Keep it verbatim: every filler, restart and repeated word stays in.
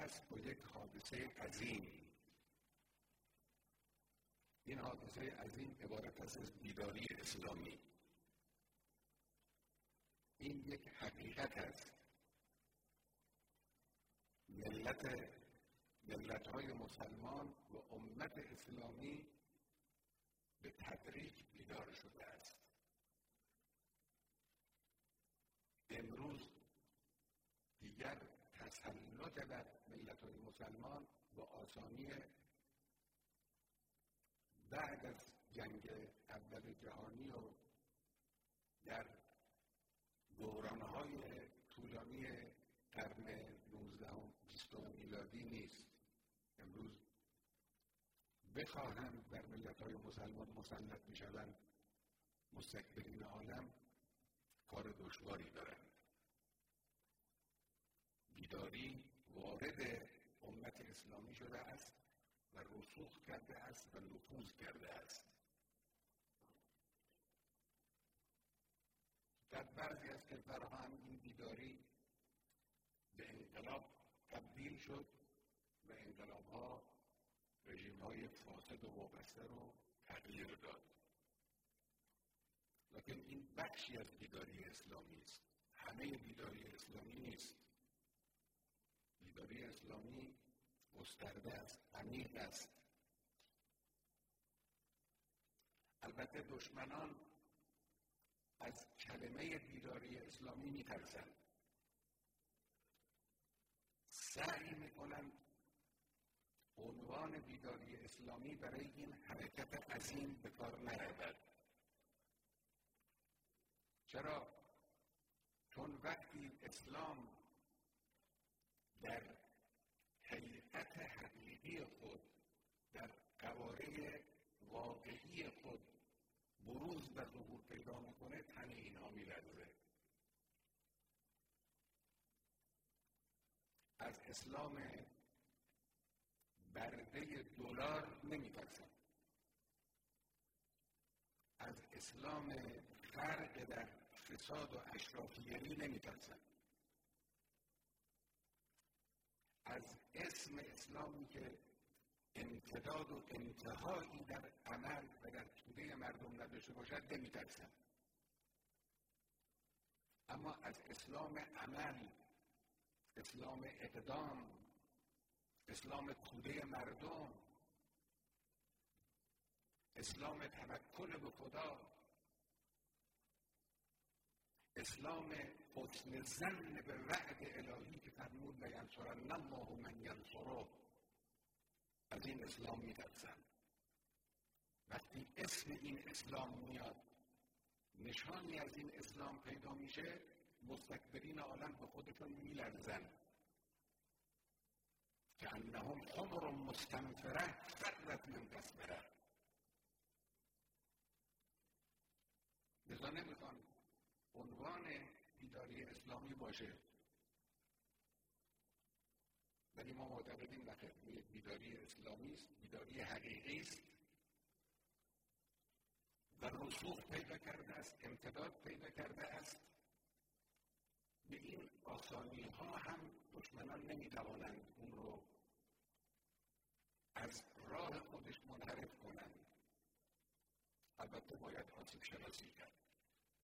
است با یک حادثه عظیم. این حادثه عظیم عبارت است از بیداری اسلامی. این یک حقیقت است. ملت ملت‌های مسلمان و امت اسلامی به تدریج بیدار شده است. امروز دیگر تسلط بر ملت‌های مسلمان با آسانی بعد از جنگ اول جهانی و در دوران‌های طولانی قرن نوزدهم بیستم میلادی نیست. امروز بخواهند بر ملت‌های مسلمان مسلط می‌شوند مستکبرین عالم، کار دشواری دارند. بیداری وارد امت اسلامی شده است و رسوخ کرده است و نفوذ کرده است. در بعضی از کشورها هم این بیداری به انقلاب تبدیل شد و انقلاب‌ها رژیم‌های فاسد و وابسته رو تغییر داد. لیکن این بخشی از بیداری اسلامی است. همه بیداری اسلامی نیست. بیداری اسلامی گسترده است، عمیق است. البته دشمنان از کلمه بیداری اسلامی می‌ترسند. سعی می‌کنند عنوان بیداری اسلامی برای این حرکت عظیم به کار نرود. چرا؟ چون وقتی اسلام در حقیقت حقیقی خود، در قواره واقعی خود بروز و ظهور پیدا میکنه، تن اینها میلرزه. از اسلام برده دلار نمیترسن. از اسلام غرق در فساد و اشرافیگری نمیترسن. از اسم اسلامی که امتداد و انتهایی در عمل و در توده مردم نداشته باشد نمیترسن. اما از اسلام عمل، اسلام اقدام، اسلام توده مردم، اسلام توکل به خدا، اسلام حسن ظن به وعد الهی که فرمود لینصرن الله من ینصره، از این اسلام میترسن. وقتی اسم این اسلام میاد، نشانی از این اسلام پیدا میشه، مستکبرین عالم به خودشون میلرزن. که انهم حمر مستنفره فرت من قسوره. لذا نمیخوان عنوان بیداری اسلامی باشه، ولی ما معتقدیم نخیر، یک بیداری اسلامی است، بیداری حقیقی است و رسوخ پیدا کرده است، امتداد پیدا کرده است. به این آسانی ها هم دشمنان نمیتوانند اون رو از راه خودش منحرف کنند. البته باید آسیب شناسی کرد.